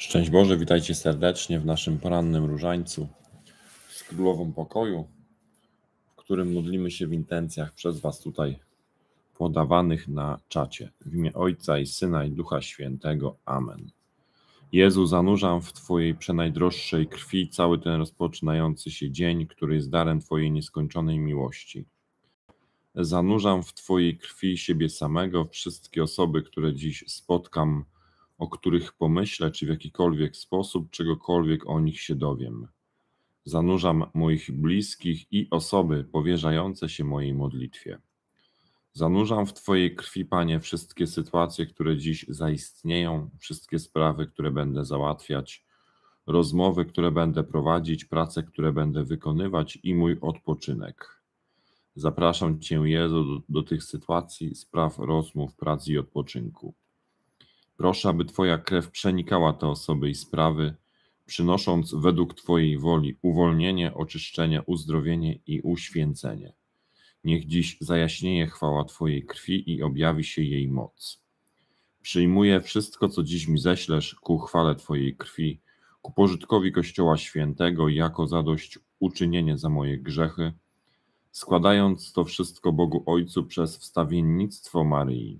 Szczęść Boże, witajcie serdecznie w naszym porannym różańcu z Królową Pokoju, w którym modlimy się w intencjach przez Was tutaj podawanych na czacie. W imię Ojca i Syna i Ducha Świętego. Amen. Jezu, zanurzam w Twojej przenajdroższej krwi cały ten rozpoczynający się dzień, który jest darem Twojej nieskończonej miłości. Zanurzam w Twojej krwi siebie samego, wszystkie osoby, które dziś spotkam, o których pomyślę, czy w jakikolwiek sposób czegokolwiek o nich się dowiem. Zanurzam moich bliskich i osoby powierzające się mojej modlitwie. Zanurzam w Twojej krwi, Panie, wszystkie sytuacje, które dziś zaistnieją, wszystkie sprawy, które będę załatwiać, rozmowy, które będę prowadzić, prace, które będę wykonywać i mój odpoczynek. Zapraszam Cię, Jezu, do tych sytuacji, spraw, rozmów, prac i odpoczynku. Proszę, aby Twoja krew przenikała te osoby i sprawy, przynosząc według Twojej woli uwolnienie, oczyszczenie, uzdrowienie i uświęcenie. Niech dziś zajaśnieje chwała Twojej krwi i objawi się jej moc. Przyjmuję wszystko, co dziś mi ześlesz ku chwale Twojej krwi, ku pożytkowi Kościoła Świętego i jako zadośćuczynienie za moje grzechy, składając to wszystko Bogu Ojcu przez wstawiennictwo Maryi.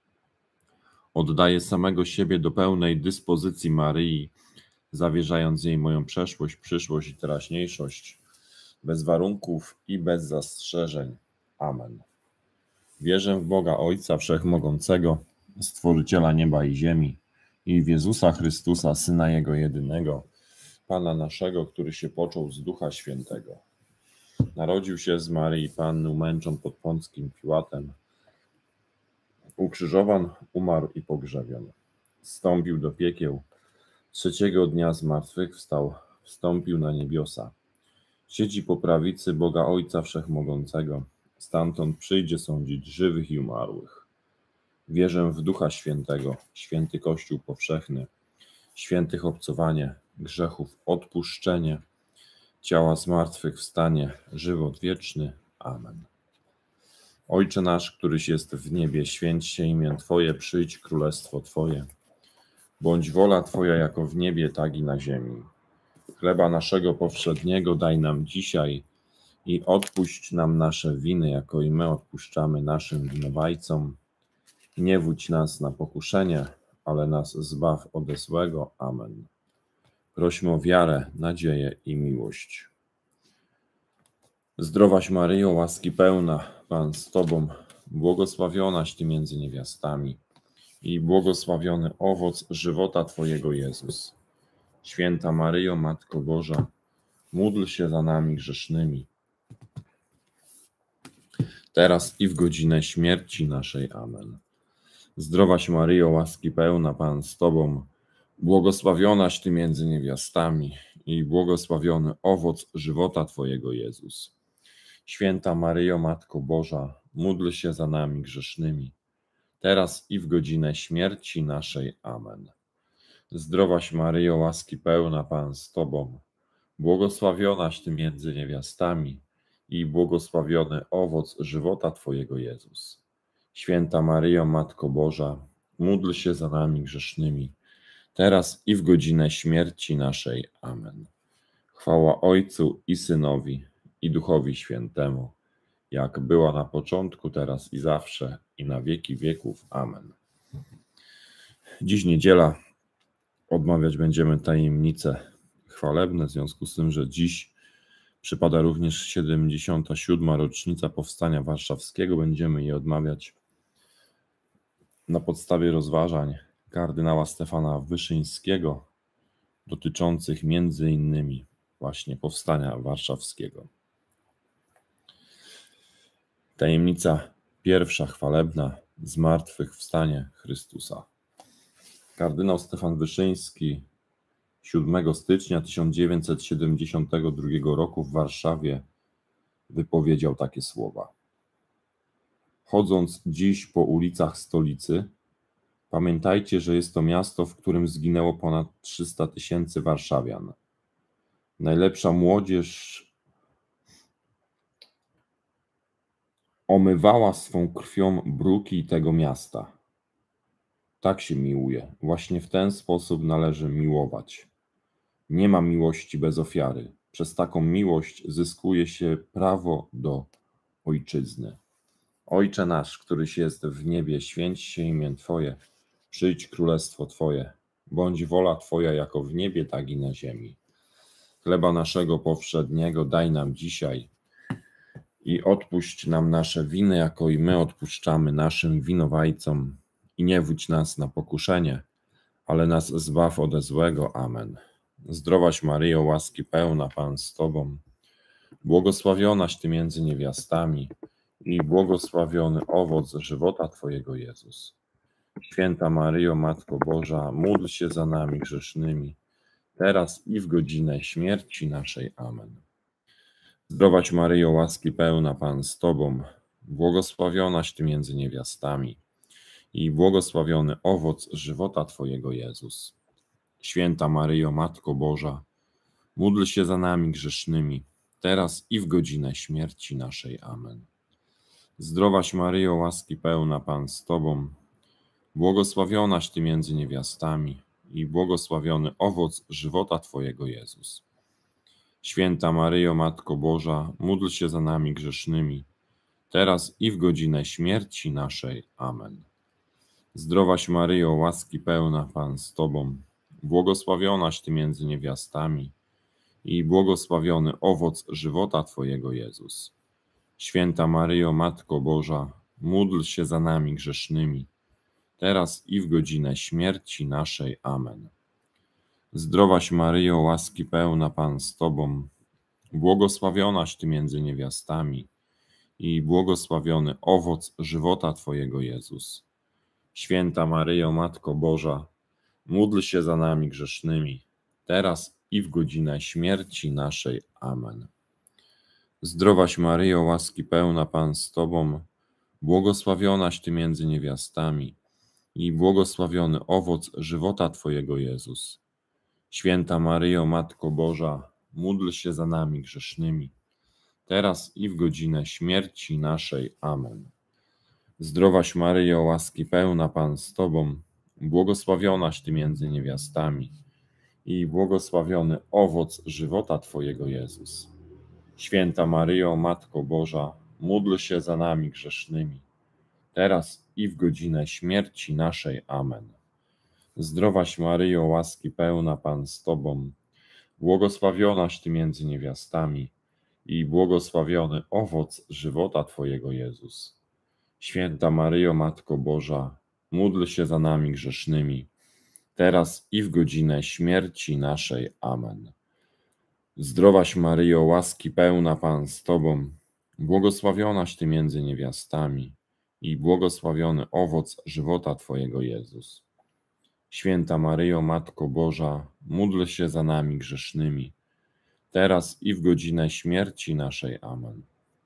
Oddaję samego siebie do pełnej dyspozycji Maryi, zawierzając jej moją przeszłość, przyszłość i teraźniejszość, bez warunków i bez zastrzeżeń. Amen. Wierzę w Boga Ojca Wszechmogącego, Stworzyciela nieba i ziemi, i w Jezusa Chrystusa, Syna Jego jedynego, Pana naszego, który się począł z Ducha Świętego. Narodził się z Maryi Panny, umęczon pod Pąckim Piłatem, ukrzyżowan, umarł i pogrzebion. Wstąpił do piekieł, trzeciego dnia zmartwychwstał, wstąpił na niebiosa. Siedzi po prawicy Boga Ojca Wszechmogącego, stamtąd przyjdzie sądzić żywych i umarłych. Wierzę w Ducha Świętego, święty Kościół powszechny, świętych obcowanie, grzechów odpuszczenie, ciała zmartwychwstanie, żywot wieczny. Amen. Ojcze nasz, któryś jest w niebie, święć się imię Twoje, przyjdź królestwo Twoje. Bądź wola Twoja jako w niebie, tak i na ziemi. Chleba naszego powszedniego daj nam dzisiaj i odpuść nam nasze winy, jako i my odpuszczamy naszym winowajcom. Nie wódź nas na pokuszenie, ale nas zbaw ode złego. Amen. Prośmy o wiarę, nadzieję i miłość. Zdrowaś Maryjo, łaski pełna, Pan z Tobą, błogosławionaś Ty między niewiastami i błogosławiony owoc żywota Twojego Jezus. Święta Maryjo, Matko Boża, módl się za nami grzesznymi, teraz i w godzinę śmierci naszej. Amen. Zdrowaś Maryjo, łaski pełna, Pan z Tobą, błogosławionaś Ty między niewiastami i błogosławiony owoc żywota Twojego Jezus. Święta Maryjo, Matko Boża, módl się za nami grzesznymi, teraz i w godzinę śmierci naszej. Amen. Zdrowaś Maryjo, łaski pełna, Pan z Tobą, błogosławionaś Ty między niewiastami i błogosławiony owoc żywota Twojego Jezus. Święta Maryjo, Matko Boża, módl się za nami grzesznymi, teraz i w godzinę śmierci naszej. Amen. Chwała Ojcu i Synowi, i Duchowi Świętemu, jak była na początku, teraz i zawsze, i na wieki wieków. Amen. Dziś niedziela, odmawiać będziemy tajemnice chwalebne, w związku z tym, że dziś przypada również 77. rocznica Powstania Warszawskiego. Będziemy je odmawiać na podstawie rozważań kardynała Stefana Wyszyńskiego dotyczących między innymi właśnie Powstania Warszawskiego. Tajemnica pierwsza chwalebna, zmartwychwstanie Chrystusa. Kardynał Stefan Wyszyński 7 stycznia 1972 roku w Warszawie wypowiedział takie słowa. Chodząc dziś po ulicach stolicy, pamiętajcie, że jest to miasto, w którym zginęło ponad 300 000 warszawian. Najlepsza młodzież omywała swą krwią bruki tego miasta. Tak się miłuje. Właśnie w ten sposób należy miłować. Nie ma miłości bez ofiary. Przez taką miłość zyskuje się prawo do ojczyzny. Ojcze nasz, któryś jest w niebie, święć się imię Twoje. Przyjdź królestwo Twoje. Bądź wola Twoja jako w niebie, tak i na ziemi. Chleba naszego powszedniego daj nam dzisiaj i odpuść nam nasze winy, jako i my odpuszczamy naszym winowajcom. I nie wódź nas na pokuszenie, ale nas zbaw ode złego. Amen. Zdrowaś Maryjo, łaski pełna, Pan z Tobą, błogosławionaś Ty między niewiastami i błogosławiony owoc żywota Twojego, Jezus. Święta Maryjo, Matko Boża, módl się za nami grzesznymi, teraz i w godzinę śmierci naszej. Amen. Zdrowaś Maryjo, łaski pełna, Pan z Tobą, błogosławionaś Ty między niewiastami i błogosławiony owoc żywota Twojego, Jezus. Święta Maryjo, Matko Boża, módl się za nami grzesznymi, teraz i w godzinę śmierci naszej. Amen. Zdrowaś Maryjo, łaski pełna, Pan z Tobą, błogosławionaś Ty między niewiastami i błogosławiony owoc żywota Twojego, Jezus. Święta Maryjo, Matko Boża, módl się za nami grzesznymi, teraz i w godzinę śmierci naszej. Amen. Zdrowaś Maryjo, łaski pełna, Pan z Tobą, błogosławionaś Ty między niewiastami i błogosławiony owoc żywota Twojego, Jezus. Święta Maryjo, Matko Boża, módl się za nami grzesznymi, teraz i w godzinę śmierci naszej. Amen. Zdrowaś Maryjo, łaski pełna, Pan z Tobą, błogosławionaś Ty między niewiastami i błogosławiony owoc żywota Twojego, Jezus. Święta Maryjo, Matko Boża, módl się za nami grzesznymi, teraz i w godzinę śmierci naszej. Amen. Zdrowaś Maryjo, łaski pełna, Pan z Tobą, błogosławionaś Ty między niewiastami i błogosławiony owoc żywota Twojego, Jezus. Święta Maryjo, Matko Boża, módl się za nami grzesznymi, teraz i w godzinę śmierci naszej. Amen. Zdrowaś Maryjo, łaski pełna, Pan z Tobą, błogosławionaś Ty między niewiastami i błogosławiony owoc żywota Twojego, Jezus. Święta Maryjo, Matko Boża, módl się za nami grzesznymi, teraz i w godzinę śmierci naszej. Amen. Zdrowaś Maryjo, łaski pełna, Pan z Tobą, błogosławionaś Ty między niewiastami i błogosławiony owoc żywota Twojego, Jezus. Święta Maryjo, Matko Boża, módl się za nami grzesznymi, teraz i w godzinę śmierci naszej. Amen. Zdrowaś Maryjo, łaski pełna, Pan z Tobą, błogosławionaś Ty między niewiastami i błogosławiony owoc żywota Twojego, Jezus. Święta Maryjo, Matko Boża, módl się za nami grzesznymi, teraz i w godzinę śmierci naszej. Amen.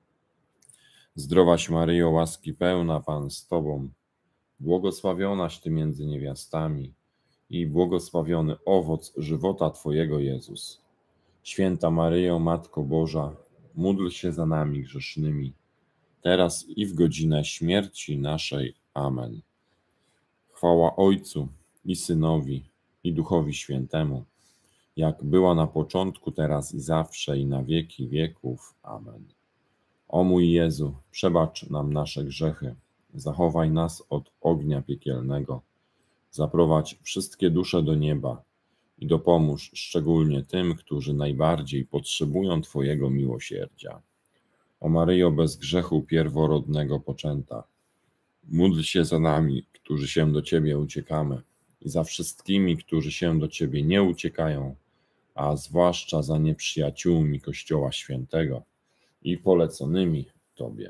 Zdrowaś Maryjo, łaski pełna, Pan z Tobą, błogosławionaś Ty między niewiastami i błogosławiony owoc żywota Twojego, Jezus. Święta Maryjo, Matko Boża, módl się za nami grzesznymi, teraz i w godzinę śmierci naszej. Amen. Chwała Ojcu i Synowi, i Duchowi Świętemu, jak była na początku, teraz i zawsze, i na wieki wieków. Amen. O mój Jezu, przebacz nam nasze grzechy, zachowaj nas od ognia piekielnego, zaprowadź wszystkie dusze do nieba i dopomóż szczególnie tym, którzy najbardziej potrzebują Twojego miłosierdzia. O Maryjo, bez grzechu pierworodnego poczęta, módl się za nami, którzy się do Ciebie uciekamy, i za wszystkimi, którzy się do Ciebie nie uciekają, a zwłaszcza za nieprzyjaciółmi Kościoła Świętego i poleconymi Tobie.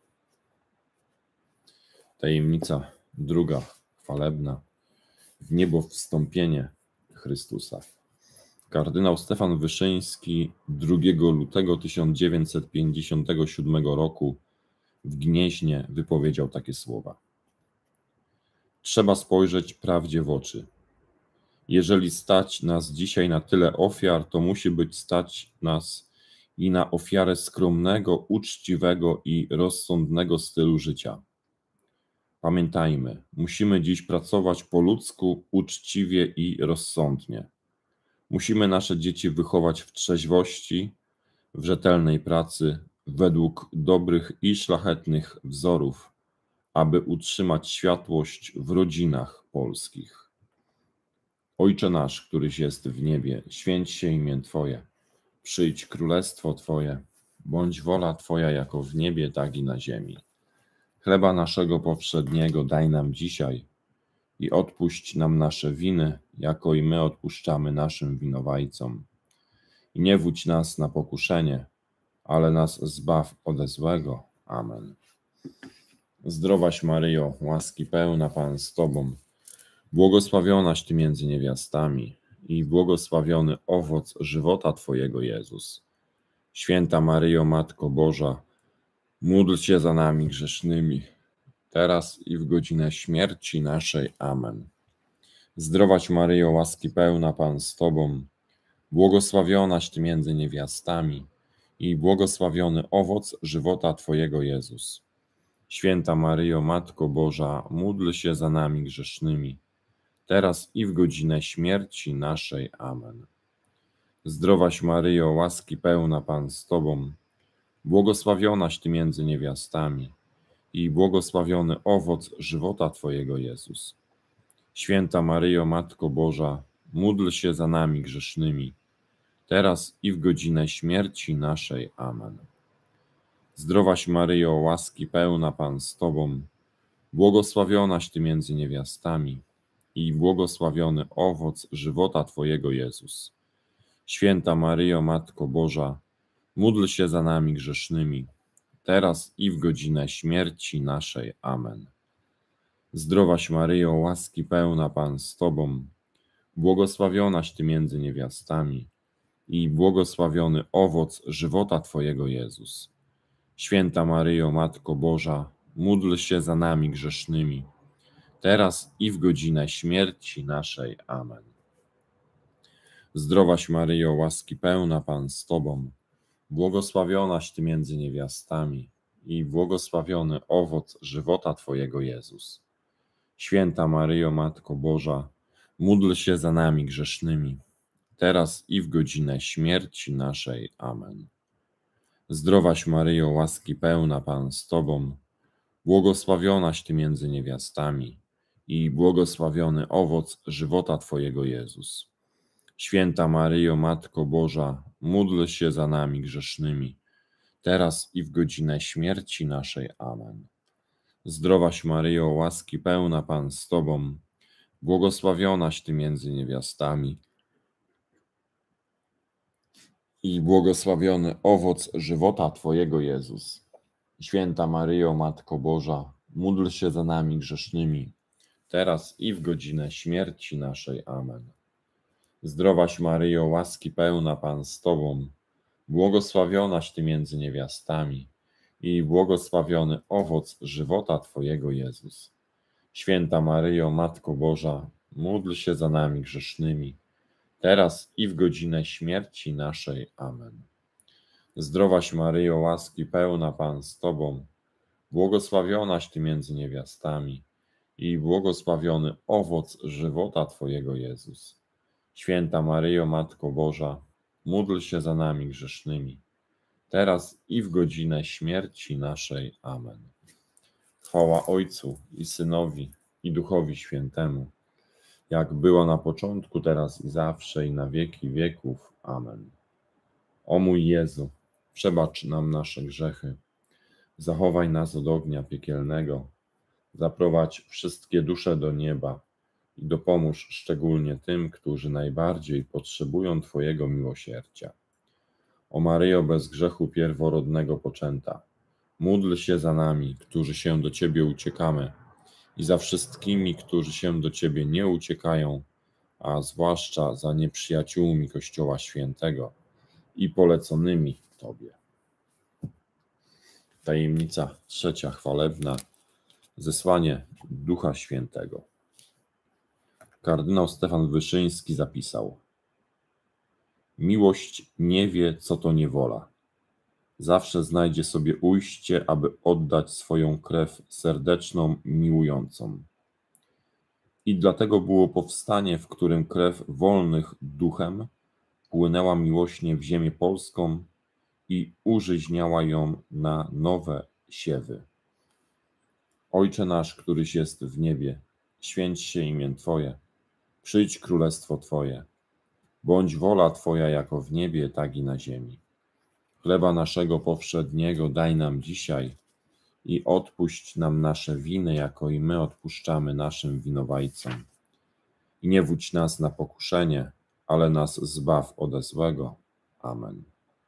Tajemnica druga, chwalebna, w niebo wstąpienie Chrystusa. Kardynał Stefan Wyszyński 2 lutego 1957 roku w Gnieźnie wypowiedział takie słowa. Trzeba spojrzeć prawdzie w oczy. Jeżeli stać nas dzisiaj na tyle ofiar, to musi być stać nas i na ofiarę skromnego, uczciwego i rozsądnego stylu życia. Pamiętajmy, musimy dziś pracować po ludzku, uczciwie i rozsądnie. Musimy nasze dzieci wychować w trzeźwości, w rzetelnej pracy, według dobrych i szlachetnych wzorów, aby utrzymać światłość w rodzinach polskich. Ojcze nasz, któryś jest w niebie, święć się imię Twoje. Przyjdź królestwo Twoje, bądź wola Twoja jako w niebie, tak i na ziemi. Chleba naszego powszedniego daj nam dzisiaj i odpuść nam nasze winy, jako i my odpuszczamy naszym winowajcom. I nie wódź nas na pokuszenie, ale nas zbaw ode złego. Amen. Zdrowaś Maryjo, łaski pełna Pan z Tobą, błogosławionaś Ty między niewiastami i błogosławiony owoc żywota Twojego Jezus. Święta Maryjo, Matko Boża, módl się za nami grzesznymi, teraz i w godzinę śmierci naszej. Amen. Zdrowaś Maryjo, łaski pełna Pan z Tobą, błogosławionaś Ty między niewiastami i błogosławiony owoc żywota Twojego Jezus. Święta Maryjo, Matko Boża, módl się za nami grzesznymi, teraz i w godzinę śmierci naszej. Amen. Zdrowaś Maryjo, łaski pełna Pan z Tobą, błogosławionaś Ty między niewiastami i błogosławiony owoc żywota Twojego Jezus. Święta Maryjo, Matko Boża, módl się za nami grzesznymi, teraz i w godzinę śmierci naszej. Amen. Zdrowaś Maryjo, łaski pełna Pan z Tobą, błogosławionaś Ty między niewiastami i błogosławiony owoc żywota Twojego Jezus. Święta Maryjo, Matko Boża, módl się za nami grzesznymi, teraz i w godzinę śmierci naszej. Amen. Zdrowaś Maryjo, łaski pełna Pan z Tobą, błogosławionaś Ty między niewiastami i błogosławiony owoc żywota Twojego Jezus. Święta Maryjo, Matko Boża, módl się za nami grzesznymi, teraz i w godzinę śmierci naszej. Amen. Zdrowaś Maryjo, łaski pełna Pan z Tobą, błogosławionaś Ty między niewiastami i błogosławiony owoc żywota Twojego Jezus. Święta Maryjo, Matko Boża, módl się za nami grzesznymi, teraz i w godzinę śmierci naszej. Amen. Zdrowaś Maryjo, łaski pełna Pan z Tobą, błogosławionaś Ty między niewiastami i błogosławiony owoc żywota Twojego Jezus. Święta Maryjo, Matko Boża, módl się za nami grzesznymi, teraz i w godzinę śmierci naszej. Amen. Zdrowaś Maryjo, łaski pełna Pan z Tobą, błogosławionaś Ty między niewiastami i błogosławiony owoc żywota Twojego Jezus. Święta Maryjo, Matko Boża, módl się za nami grzesznymi, teraz i w godzinę śmierci naszej. Amen. Zdrowaś Maryjo, łaski pełna Pan z Tobą, błogosławionaś Ty między niewiastami i błogosławiony owoc żywota Twojego Jezus. Święta Maryjo, Matko Boża, módl się za nami grzesznymi, teraz i w godzinę śmierci naszej. Amen. Zdrowaś Maryjo, łaski pełna Pan z Tobą, błogosławionaś Ty między niewiastami i błogosławiony owoc żywota Twojego Jezus. Święta Maryjo, Matko Boża, módl się za nami grzesznymi, teraz i w godzinę śmierci naszej. Amen. Chwała Ojcu i Synowi i Duchowi Świętemu, jak było na początku, teraz i zawsze, i na wieki wieków. Amen. O mój Jezu, przebacz nam nasze grzechy, zachowaj nas od ognia piekielnego, zaprowadź wszystkie dusze do nieba i dopomóż szczególnie tym, którzy najbardziej potrzebują Twojego miłosierdzia. O Maryjo bez grzechu pierworodnego poczęta, módl się za nami, którzy się do Ciebie uciekamy, i za wszystkimi, którzy się do Ciebie nie uciekają, a zwłaszcza za nieprzyjaciółmi Kościoła Świętego i poleconymi Tobie. Tajemnica trzecia chwalebna. Zesłanie Ducha Świętego. Kardynał Stefan Wyszyński zapisał: miłość nie wie, co to niewola. zawsze znajdzie sobie ujście, aby oddać swoją krew serdeczną i miłującą. I dlatego było powstanie, w którym krew wolnych duchem płynęła miłośnie w ziemię polską i użyźniała ją na nowe siewy. Ojcze nasz, któryś jest w niebie, święć się imię Twoje, przyjdź królestwo Twoje, bądź wola Twoja jako w niebie, tak i na ziemi. Chleba naszego powszedniego daj nam dzisiaj i odpuść nam nasze winy, jako i my odpuszczamy naszym winowajcom. I nie wódź nas na pokuszenie, ale nas zbaw ode złego. Amen.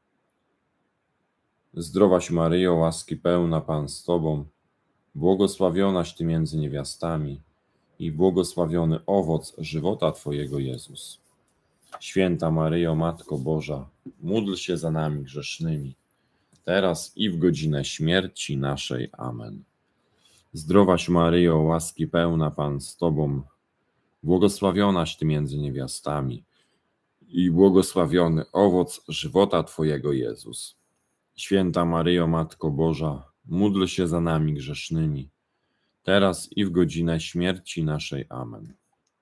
Zdrowaś Maryjo, łaski pełna, Pan z Tobą, błogosławionaś Ty między niewiastami i błogosławiony owoc żywota Twojego, Jezus. Święta Maryjo, Matko Boża, módl się za nami grzesznymi, teraz i w godzinę śmierci naszej. Amen. Zdrowaś Maryjo, łaski pełna, Pan z Tobą, błogosławionaś Ty między niewiastami i błogosławiony owoc żywota Twojego, Jezus. Święta Maryjo, Matko Boża, módl się za nami grzesznymi, teraz i w godzinę śmierci naszej. Amen.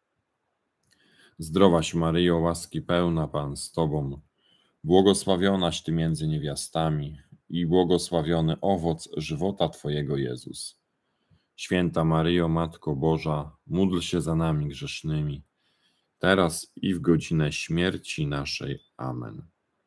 Zdrowaś Maryjo, łaski pełna, Pan z Tobą, błogosławionaś Ty między niewiastami i błogosławiony owoc żywota Twojego, Jezus. Święta Maryjo, Matko Boża, módl się za nami grzesznymi, teraz i w godzinę śmierci naszej. Amen.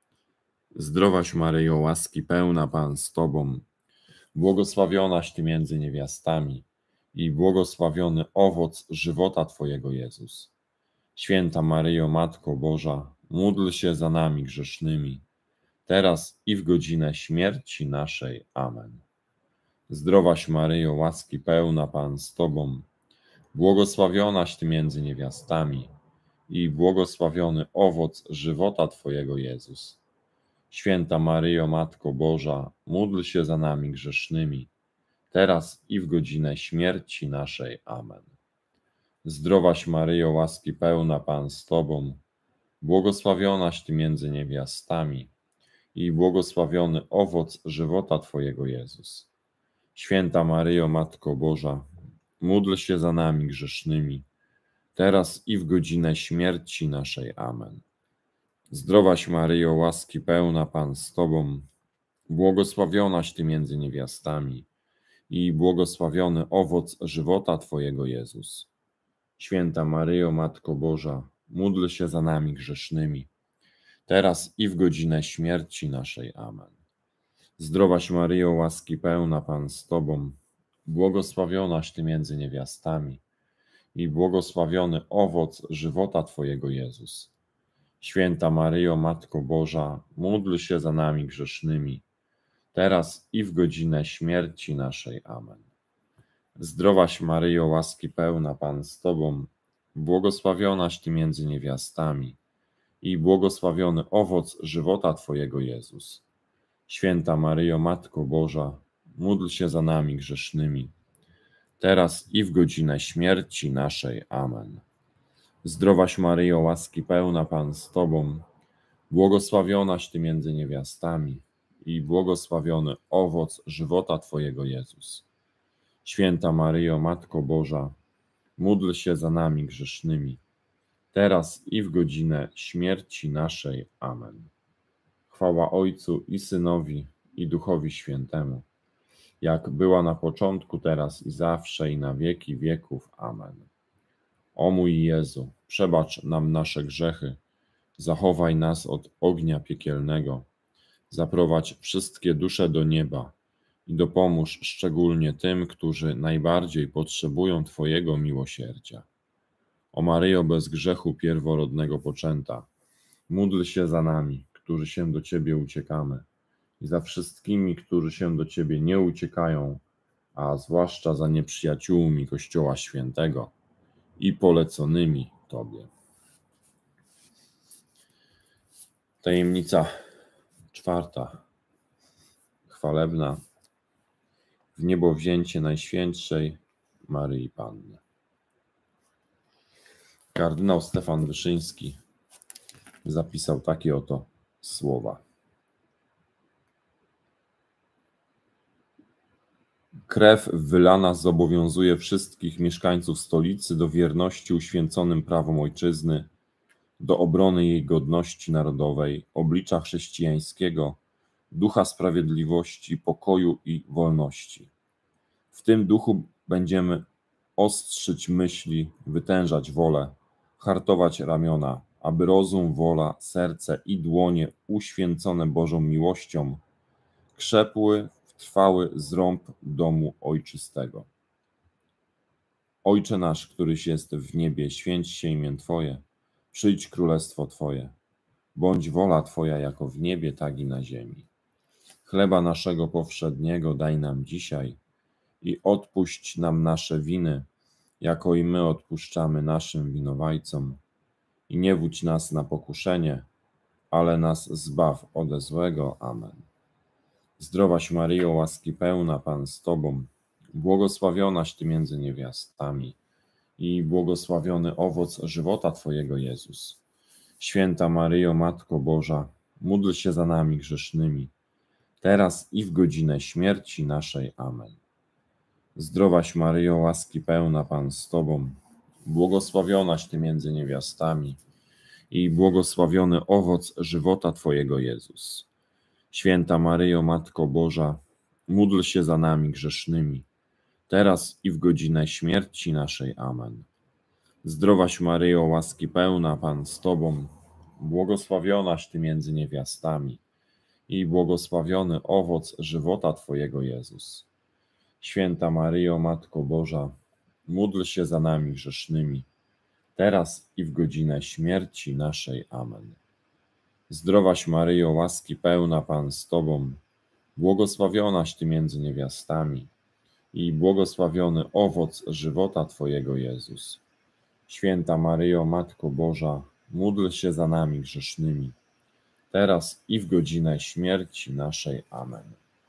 Zdrowaś Maryjo, łaski pełna, Pan z Tobą, błogosławionaś Ty między niewiastami i błogosławiony owoc żywota Twojego, Jezus. Święta Maryjo, Matko Boża, módl się za nami grzesznymi, teraz i w godzinę śmierci naszej. Amen. Zdrowaś Maryjo, łaski pełna, Pan z Tobą, błogosławionaś Ty między niewiastami i błogosławiony owoc żywota Twojego, Jezus. Święta Maryjo, Matko Boża, módl się za nami grzesznymi, teraz i w godzinę śmierci naszej. Amen. Zdrowaś Maryjo, łaski pełna, Pan z Tobą, błogosławionaś Ty między niewiastami i błogosławiony owoc żywota Twojego, Jezus. Święta Maryjo, Matko Boża, módl się za nami grzesznymi, teraz i w godzinę śmierci naszej. Amen. Zdrowaś Maryjo, łaski pełna, Pan z Tobą, błogosławionaś Ty między niewiastami i błogosławiony owoc żywota Twojego, Jezus. Święta Maryjo, Matko Boża, módl się za nami grzesznymi, teraz i w godzinę śmierci naszej. Amen. Zdrowaś Maryjo, łaski pełna, Pan z Tobą, błogosławionaś Ty między niewiastami i błogosławiony owoc żywota Twojego, Jezus. Święta Maryjo, Matko Boża, módl się za nami grzesznymi, teraz i w godzinę śmierci naszej. Amen. Zdrowaś Maryjo, łaski pełna, Pan z Tobą, błogosławionaś Ty między niewiastami i błogosławiony owoc żywota Twojego, Jezus. Święta Maryjo, Matko Boża, módl się za nami grzesznymi, teraz i w godzinę śmierci naszej. Amen. Zdrowaś Maryjo, łaski pełna, Pan z Tobą, błogosławionaś Ty między niewiastami i błogosławiony owoc żywota Twojego, Jezus. Święta Maryjo, Matko Boża, módl się za nami grzesznymi, teraz i w godzinę śmierci naszej. Amen. Chwała Ojcu i Synowi, i Duchowi Świętemu, jak była na początku, teraz i zawsze, i na wieki wieków. Amen. O mój Jezu, przebacz nam nasze grzechy, zachowaj nas od ognia piekielnego, zaprowadź wszystkie dusze do nieba i dopomóż szczególnie tym, którzy najbardziej potrzebują Twojego miłosierdzia. O Maryjo bez grzechu pierworodnego poczęta, módl się za nami, którzy się do Ciebie uciekamy, i za wszystkimi, którzy się do Ciebie nie uciekają, a zwłaszcza za nieprzyjaciółmi Kościoła Świętego i poleconymi Tobie. Tajemnica czwarta, chwalebna, wniebowzięcie Najświętszej Maryi Panny. Kardynał Stefan Wyszyński zapisał takie oto słowa. Krew wylana zobowiązuje wszystkich mieszkańców stolicy do wierności uświęconym prawom ojczyzny, do obrony jej godności narodowej, oblicza chrześcijańskiego, ducha sprawiedliwości, pokoju i wolności. W tym duchu będziemy ostrzyć myśli, wytężać wolę, hartować ramiona, aby rozum, wola, serce i dłonie uświęcone Bożą miłością krzepły w trwały zrąb domu ojczystego. Ojcze nasz, któryś jest w niebie, święć się imię Twoje, przyjdź królestwo Twoje, bądź wola Twoja jako w niebie, tak i na ziemi. Chleba naszego powszedniego daj nam dzisiaj i odpuść nam nasze winy, jako i my odpuszczamy naszym winowajcom. I nie wódź nas na pokuszenie, ale nas zbaw ode złego. Amen. Zdrowaś Maryjo, łaski pełna, Pan z Tobą, błogosławionaś Ty między niewiastami i błogosławiony owoc żywota Twojego, Jezus. Święta Maryjo, Matko Boża, módl się za nami grzesznymi, teraz i w godzinę śmierci naszej. Amen. Zdrowaś Maryjo, łaski pełna, Pan z Tobą, błogosławionaś Ty między niewiastami i błogosławiony owoc żywota Twojego, Jezus. Święta Maryjo, Matko Boża, módl się za nami grzesznymi, teraz i w godzinę śmierci naszej. Amen. Zdrowaś Maryjo, łaski pełna, Pan z Tobą, błogosławionaś Ty między niewiastami i błogosławiony owoc żywota Twojego, Jezus. Święta Maryjo, Matko Boża, módl się za nami grzesznymi, teraz i w godzinę śmierci naszej. Amen. Zdrowaś Maryjo, łaski pełna, Pan z Tobą, błogosławionaś Ty między niewiastami i błogosławiony owoc żywota Twojego, Jezus. Święta Maryjo, Matko Boża, módl się za nami grzesznymi, teraz i w godzinę śmierci naszej. Amen.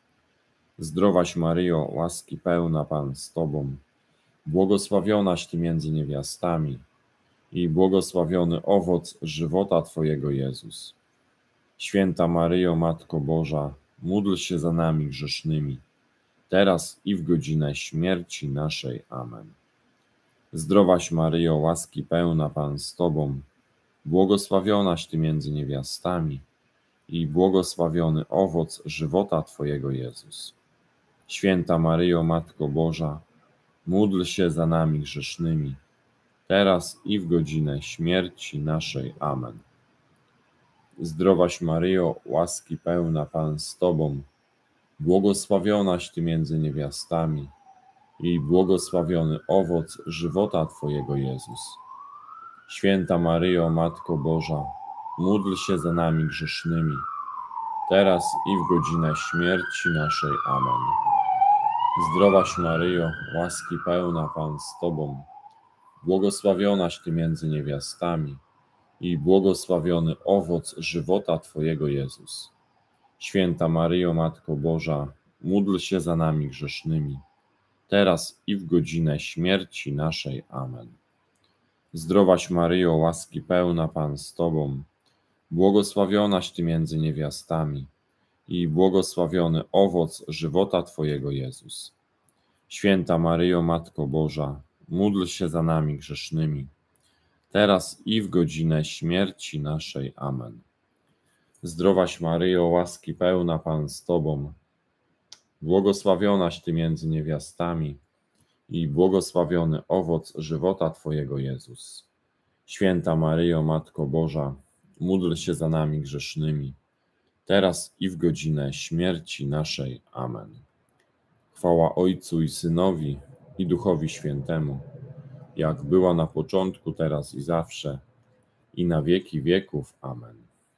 Zdrowaś Maryjo, łaski pełna, Pan z Tobą, błogosławionaś Ty między niewiastami i błogosławiony owoc żywota Twojego, Jezus. Święta Maryjo, Matko Boża, módl się za nami grzesznymi, teraz i w godzinę śmierci naszej. Amen. Zdrowaś Maryjo, łaski pełna, Pan z Tobą, błogosławionaś Ty między niewiastami i błogosławiony owoc żywota Twojego, Jezus. Święta Maryjo, Matko Boża, módl się za nami grzesznymi, teraz i w godzinę śmierci naszej. Amen. Zdrowaś Maryjo, łaski pełna, Pan z Tobą, błogosławionaś Ty między niewiastami i błogosławiony owoc żywota Twojego, Jezus. Święta Maryjo, Matko Boża, módl się za nami grzesznymi, teraz i w godzinę śmierci naszej. Amen. Zdrowaś Maryjo, łaski pełna, Pan z Tobą, błogosławionaś Ty między niewiastami i błogosławiony owoc żywota Twojego, Jezus. Święta Maryjo, Matko Boża, módl się za nami grzesznymi, teraz i w godzinę śmierci naszej. Amen. Zdrowaś Maryjo, łaski pełna, Pan z Tobą, błogosławionaś Ty między niewiastami i błogosławiony owoc żywota Twojego, Jezus. Święta Maryjo, Matko Boża, módl się za nami grzesznymi, teraz i w godzinę śmierci naszej. Amen. Zdrowaś Maryjo, łaski pełna, Pan z Tobą, błogosławionaś Ty między niewiastami i błogosławiony owoc żywota Twojego, Jezus. Święta Maryjo, Matko Boża, módl się za nami grzesznymi, teraz i w godzinę śmierci naszej. Amen. Chwała Ojcu i Synowi, i Duchowi Świętemu, jak była na początku, teraz i zawsze, i na wieki wieków. Amen.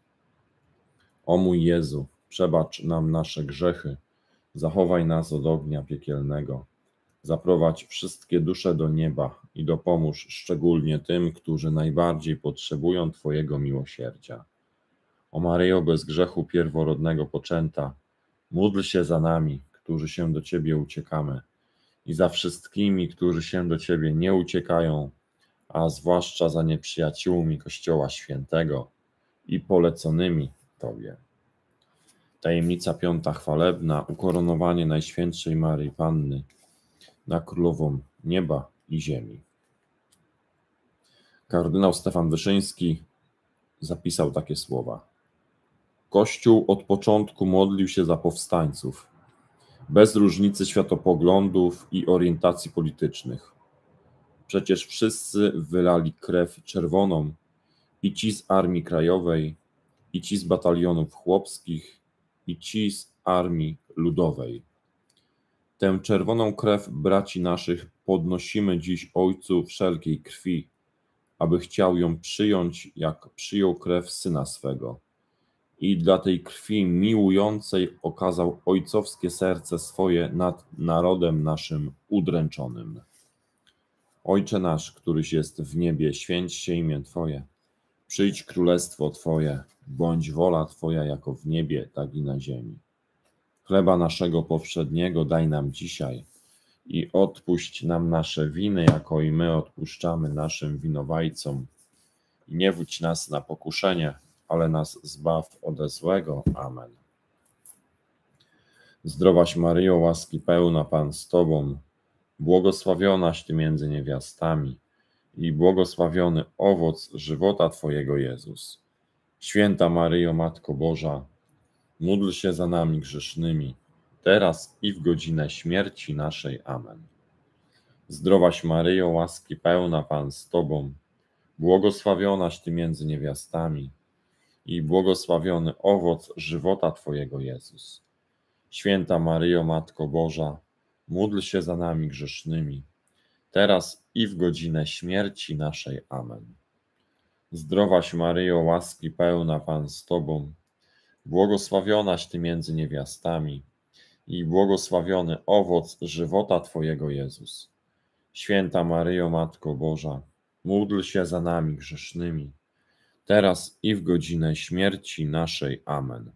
O mój Jezu, przebacz nam nasze grzechy, zachowaj nas od ognia piekielnego, zaprowadź wszystkie dusze do nieba i dopomóż szczególnie tym, którzy najbardziej potrzebują Twojego miłosierdzia. O Maryjo, bez grzechu pierworodnego poczęta, módl się za nami, którzy się do Ciebie uciekamy, i za wszystkimi, którzy się do Ciebie nie uciekają, a zwłaszcza za nieprzyjaciółmi Kościoła Świętego i poleconymi Tobie. Tajemnica piąta chwalebna, ukoronowanie Najświętszej Maryi Panny. na królową nieba i ziemi. Kardynał Stefan Wyszyński zapisał takie słowa. Kościół od początku modlił się za powstańców, bez różnicy światopoglądów i orientacji politycznych. Przecież wszyscy wylali krew czerwoną, i ci z Armii Krajowej, i ci z batalionów chłopskich, i ci z Armii Ludowej. Tę czerwoną krew braci naszych podnosimy dziś Ojcu wszelkiej krwi, aby chciał ją przyjąć, jak przyjął krew Syna swego. I dla tej krwi miłującej okazał ojcowskie serce swoje nad narodem naszym udręczonym. Ojcze nasz, któryś jest w niebie, święć się imię Twoje. Przyjdź królestwo Twoje, bądź wola Twoja jako w niebie, tak i na ziemi. Chleba naszego powszedniego daj nam dzisiaj i odpuść nam nasze winy, jako i my odpuszczamy naszym winowajcom. I nie wódź nas na pokuszenie, ale nas zbaw ode złego. Amen. Zdrowaś Maryjo, łaski pełna, Pan z Tobą, błogosławionaś Ty między niewiastami i błogosławiony owoc żywota Twojego, Jezus. Święta Maryjo, Matko Boża, módl się za nami grzesznymi, teraz i w godzinę śmierci naszej. Amen. Zdrowaś Maryjo, łaski pełna, Pan z Tobą, błogosławionaś Ty między niewiastami i błogosławiony owoc żywota Twojego, Jezus. Święta Maryjo, Matko Boża, módl się za nami grzesznymi, teraz i w godzinę śmierci naszej. Amen. Zdrowaś Maryjo, łaski pełna, Pan z Tobą, błogosławionaś Ty między niewiastami i błogosławiony owoc żywota Twojego, Jezus. Święta Maryjo, Matko Boża, módl się za nami grzesznymi, teraz i w godzinę śmierci naszej. Amen.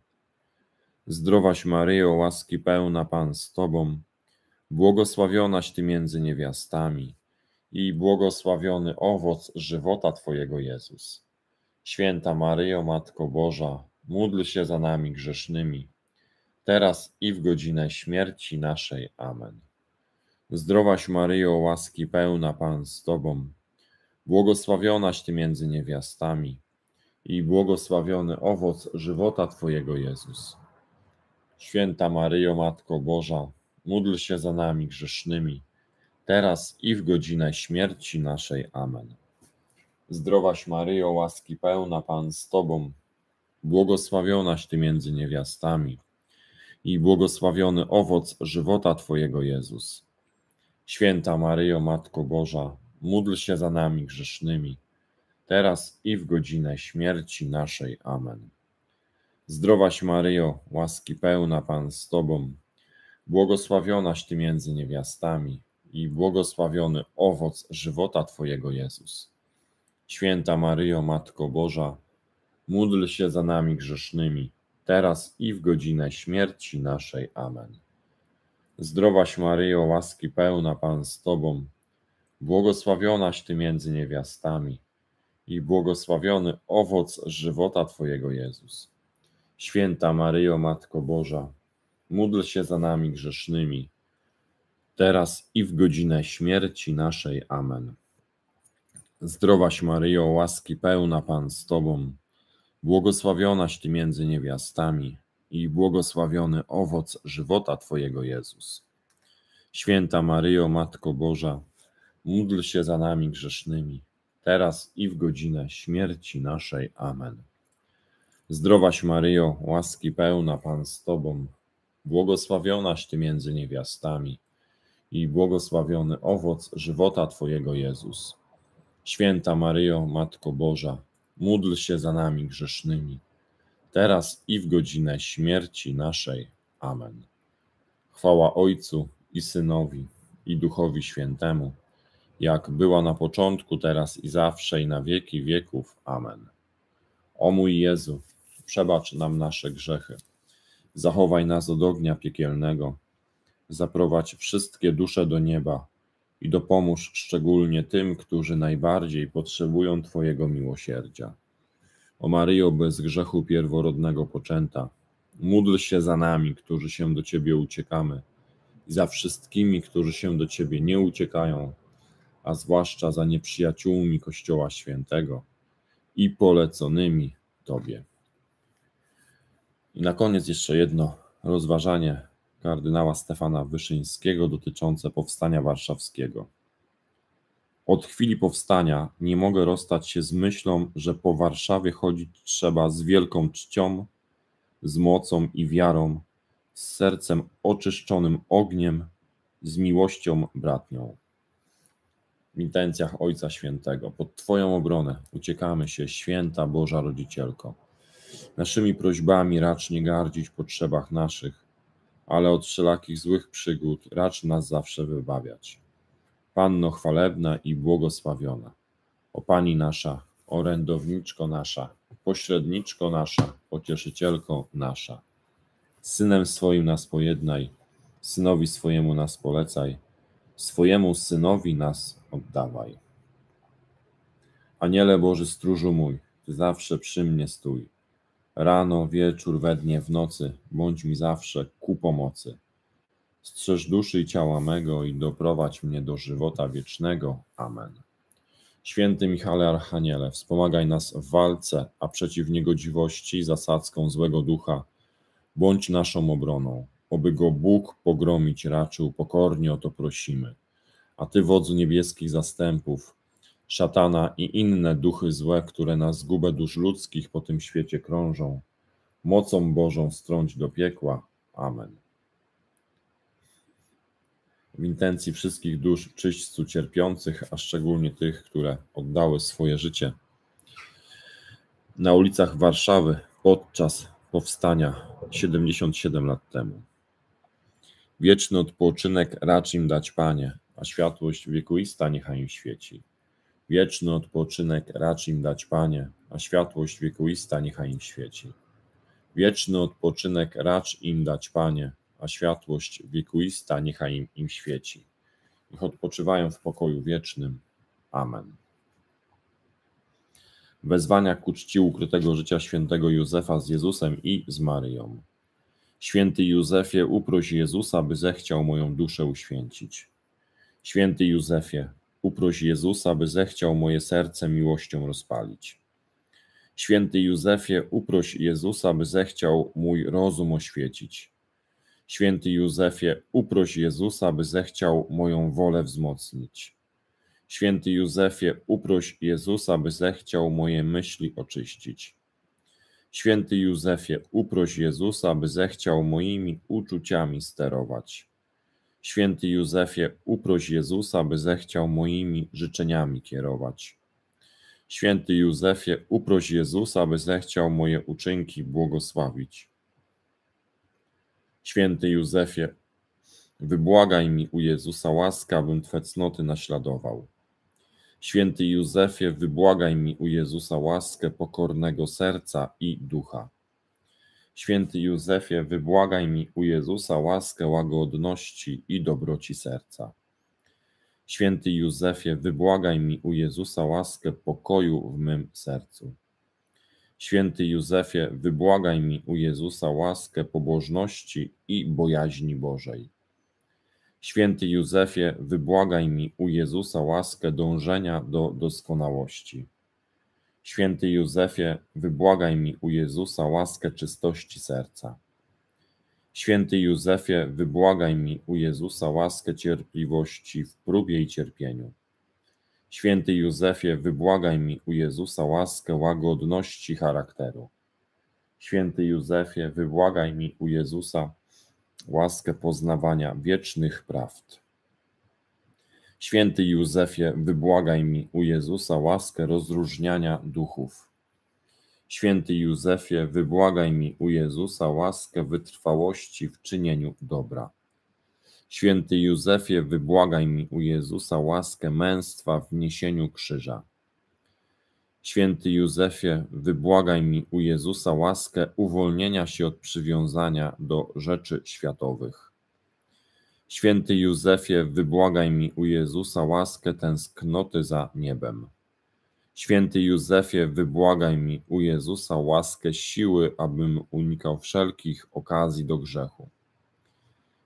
Zdrowaś Maryjo, łaski pełna, Pan z Tobą, błogosławionaś Ty między niewiastami i błogosławiony owoc żywota Twojego, Jezus. Święta Maryjo, Matko Boża, módl się za nami grzesznymi, teraz i w godzinę śmierci naszej. Amen. Zdrowaś Maryjo, łaski pełna, Pan z Tobą, błogosławionaś Ty między niewiastami i błogosławiony owoc żywota Twojego, Jezus. Święta Maryjo, Matko Boża, módl się za nami grzesznymi, teraz i w godzinę śmierci naszej. Amen. Zdrowaś Maryjo, łaski pełna, Pan z Tobą, błogosławionaś Ty między niewiastami i błogosławiony owoc żywota Twojego, Jezus. Święta Maryjo, Matko Boża, módl się za nami grzesznymi, teraz i w godzinę śmierci naszej. Amen. Zdrowaś Maryjo, łaski pełna, Pan z Tobą, błogosławionaś Ty między niewiastami i błogosławiony owoc żywota Twojego, Jezus. Święta Maryjo, Matko Boża, módl się za nami grzesznymi, teraz i w godzinę śmierci naszej. Amen. Zdrowaś Maryjo, łaski pełna, Pan z Tobą, błogosławionaś Ty między niewiastami i błogosławiony owoc żywota Twojego, Jezus. Święta Maryjo, Matko Boża, módl się za nami grzesznymi, teraz i w godzinę śmierci naszej. Amen. Zdrowaś Maryjo, łaski pełna, Pan z Tobą, błogosławionaś Ty między niewiastami i błogosławiony owoc żywota Twojego, Jezus. Święta Maryjo, Matko Boża, módl się za nami grzesznymi, teraz i w godzinę śmierci naszej. Amen. Zdrowaś Maryjo, łaski pełna, Pan z Tobą, błogosławionaś Ty między niewiastami i błogosławiony owoc żywota Twojego, Jezus. Święta Maryjo, Matko Boża, módl się za nami grzesznymi, teraz i w godzinę śmierci naszej. Amen. Chwała Ojcu i Synowi, i Duchowi Świętemu, jak była na początku, teraz i zawsze, i na wieki wieków. Amen. O mój Jezu, przebacz nam nasze grzechy, zachowaj nas od ognia piekielnego, zaprowadź wszystkie dusze do nieba i dopomóż szczególnie tym, którzy najbardziej potrzebują Twojego miłosierdzia. O Maryjo, bez grzechu pierworodnego poczęta, módl się za nami, którzy się do Ciebie uciekamy, i za wszystkimi, którzy się do Ciebie nie uciekają, a zwłaszcza za nieprzyjaciółmi Kościoła Świętego i poleconymi Tobie. I na koniec jeszcze jedno rozważanie kardynała Stefana Wyszyńskiego dotyczące powstania warszawskiego. Od chwili powstania nie mogę rozstać się z myślą, że po Warszawie chodzić trzeba z wielką czcią, z mocą i wiarą, z sercem oczyszczonym ogniem, z miłością bratnią. W intencjach Ojca Świętego, pod Twoją obronę uciekamy się, Święta Boża Rodzicielko. Naszymi prośbami racz nie gardzić potrzebach naszych, ale od wszelakich złych przygód racz nas zawsze wybawiać. Panno chwalebna i błogosławiona, o Pani nasza, orędowniczko nasza, pośredniczko nasza, pocieszycielko nasza, Synem swoim nas pojednaj, Synowi swojemu nas polecaj, swojemu Synowi nas oddawaj. Aniele Boży stróżu mój, Ty zawsze przy mnie stój, rano, wieczór, we dnie, w nocy, bądź mi zawsze ku pomocy. Strzeż duszy i ciała mego i doprowadź mnie do żywota wiecznego. Amen. Święty Michale Archaniele, wspomagaj nas w walce, a przeciw niegodziwości, zasadzką złego ducha, bądź naszą obroną, oby go Bóg pogromić raczył, pokornie o to prosimy. A Ty, wodzu niebieskich zastępów, szatana i inne duchy złe, które na zgubę dusz ludzkich po tym świecie krążą, mocą Bożą strąć do piekła. Amen. W intencji wszystkich dusz czyśćcu cierpiących, a szczególnie tych, które oddały swoje życie na ulicach Warszawy podczas powstania 77 lat temu. Wieczny odpoczynek racz im dać, Panie, a światłość wiekuista niechaj im świeci. Wieczny odpoczynek racz im dać, Panie, a światłość wiekuista niechaj im świeci. Wieczny odpoczynek racz im dać, Panie, a światłość wiekuista niechaj im świeci. Niech odpoczywają w pokoju wiecznym. Amen. Wezwania ku czci ukrytego życia świętego Józefa z Jezusem i z Maryją. Święty Józefie, uproś Jezusa, by zechciał moją duszę uświęcić. Święty Józefie, uproś Jezusa, by zechciał moje serce miłością rozpalić. Święty Józefie, uproś Jezusa, by zechciał mój rozum oświecić. Święty Józefie, uproś Jezusa, by zechciał moją wolę wzmocnić. Święty Józefie, uproś Jezusa, by zechciał moje myśli oczyścić. Święty Józefie, uproś Jezusa, by zechciał moimi uczuciami sterować. Święty Józefie, uproś Jezusa, by zechciał moimi życzeniami kierować. Święty Józefie, uproś Jezusa, by zechciał moje uczynki błogosławić. Święty Józefie, wybłagaj mi u Jezusa łaskę, abym Twe cnoty naśladował. Święty Józefie, wybłagaj mi u Jezusa łaskę pokornego serca i ducha. Święty Józefie, wybłagaj mi u Jezusa łaskę łagodności i dobroci serca. Święty Józefie, wybłagaj mi u Jezusa łaskę pokoju w mym sercu. Święty Józefie, wybłagaj mi u Jezusa łaskę pobożności i bojaźni Bożej. Święty Józefie, wybłagaj mi u Jezusa łaskę dążenia do doskonałości. Święty Józefie, wybłagaj mi u Jezusa łaskę czystości serca. Święty Józefie, wybłagaj mi u Jezusa łaskę cierpliwości w próbie i cierpieniu. Święty Józefie, wybłagaj mi u Jezusa łaskę łagodności charakteru. Święty Józefie, wybłagaj mi u Jezusa łaskę poznawania wiecznych prawd. Święty Józefie, wybłagaj mi u Jezusa łaskę rozróżniania duchów. Święty Józefie, wybłagaj mi u Jezusa łaskę wytrwałości w czynieniu dobra. Święty Józefie, wybłagaj mi u Jezusa łaskę męstwa w niesieniu krzyża. Święty Józefie, wybłagaj mi u Jezusa łaskę uwolnienia się od przywiązania do rzeczy światowych. Święty Józefie, wybłagaj mi u Jezusa łaskę tęsknoty za niebem. Święty Józefie, wybłagaj mi u Jezusa łaskę siły, abym unikał wszelkich okazji do grzechu.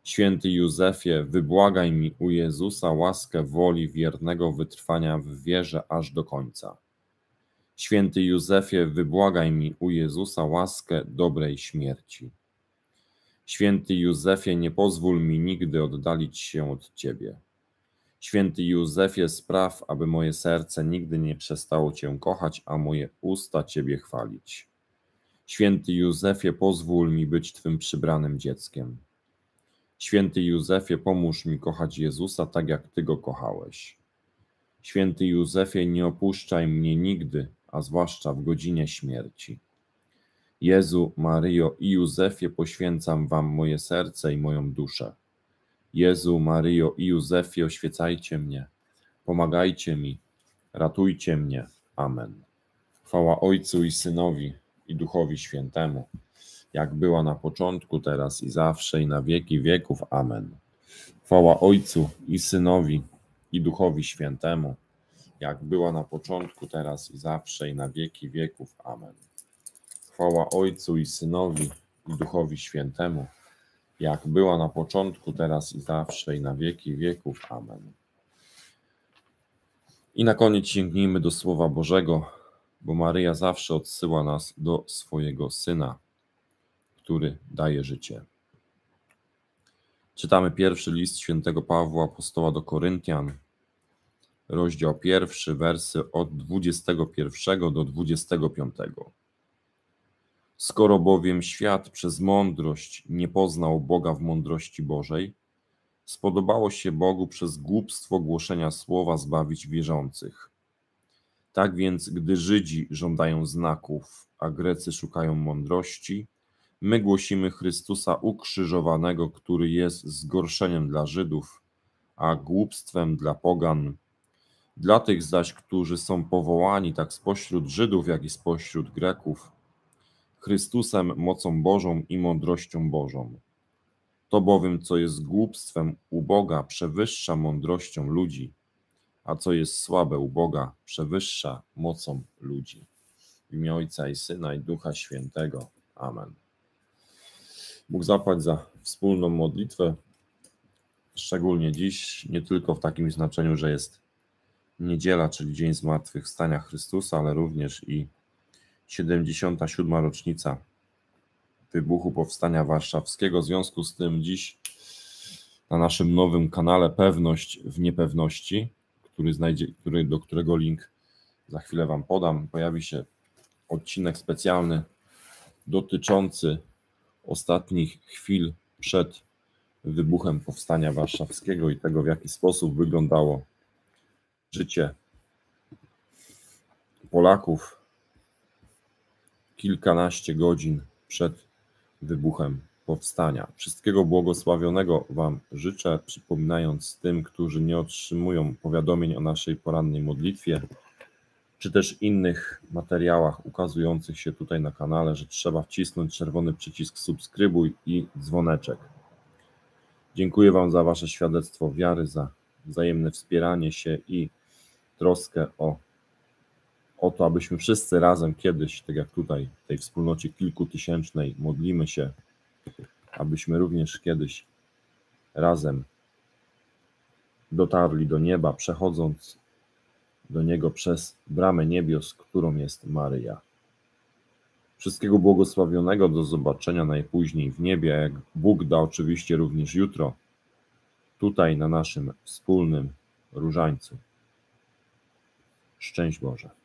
Święty Józefie, wybłagaj mi u Jezusa łaskę woli wiernego wytrwania w wierze aż do końca. Święty Józefie, wybłagaj mi u Jezusa łaskę dobrej śmierci. Święty Józefie, nie pozwól mi nigdy oddalić się od Ciebie. Święty Józefie, spraw, aby moje serce nigdy nie przestało Cię kochać, a moje usta Ciebie chwalić. Święty Józefie, pozwól mi być Twym przybranym dzieckiem. Święty Józefie, pomóż mi kochać Jezusa tak, jak Ty Go kochałeś. Święty Józefie, nie opuszczaj mnie nigdy, a zwłaszcza w godzinie śmierci. Jezu, Maryjo i Józefie, poświęcam Wam moje serce i moją duszę. Jezu, Maryjo i Józefie, oświecajcie mnie, pomagajcie mi, ratujcie mnie. Amen. Chwała Ojcu i Synowi i Duchowi Świętemu, jak była na początku, teraz i zawsze, i na wieki wieków. Amen. Chwała Ojcu i Synowi i Duchowi Świętemu, jak była na początku, teraz i zawsze, i na wieki wieków. Amen. Chwała Ojcu i Synowi i Duchowi Świętemu, jak była na początku, teraz i zawsze, i na wieki wieków. Amen. I na koniec sięgnijmy do Słowa Bożego, bo Maryja zawsze odsyła nas do swojego Syna, który daje życie. Czytamy pierwszy list świętego Pawła apostoła do Koryntian, rozdział 1, wersy od 21 do 25. Skoro bowiem świat przez mądrość nie poznał Boga w mądrości Bożej, spodobało się Bogu przez głupstwo głoszenia słowa zbawić wierzących. Tak więc, gdy Żydzi żądają znaków, a Grecy szukają mądrości, my głosimy Chrystusa ukrzyżowanego, który jest zgorszeniem dla Żydów, a głupstwem dla pogan. Dla tych zaś, którzy są powołani tak spośród Żydów, jak i spośród Greków, Chrystusem mocą Bożą i mądrością Bożą. To bowiem, co jest głupstwem u Boga, przewyższa mądrością ludzi, a co jest słabe u Boga, przewyższa mocą ludzi. W imię Ojca i Syna i Ducha Świętego. Amen. Bóg zapłać za wspólną modlitwę, szczególnie dziś, nie tylko w takim znaczeniu, że jest niedziela, czyli Dzień Zmartwychwstania Chrystusa, ale również i 77. rocznica wybuchu Powstania Warszawskiego. W związku z tym dziś na naszym nowym kanale Pewność w niepewności, do którego link za chwilę Wam podam, pojawi się odcinek specjalny dotyczący ostatnich chwil przed wybuchem Powstania Warszawskiego i tego, w jaki sposób wyglądało życie Polaków kilkanaście godzin przed wybuchem powstania. Wszystkiego błogosławionego Wam życzę, przypominając tym, którzy nie otrzymują powiadomień o naszej porannej modlitwie, czy też innych materiałach ukazujących się tutaj na kanale, że trzeba wcisnąć czerwony przycisk subskrybuj i dzwoneczek. Dziękuję Wam za Wasze świadectwo wiary, za wzajemne wspieranie się i troskę o to, abyśmy wszyscy razem kiedyś, tak jak tutaj, w tej wspólnocie kilkutysięcznej, modlimy się, abyśmy również kiedyś razem dotarli do nieba, przechodząc do niego przez bramę niebios, którą jest Maryja. Wszystkiego błogosławionego, do zobaczenia najpóźniej w niebie, jak Bóg da oczywiście również jutro, tutaj na naszym wspólnym różańcu. Szczęść Boże.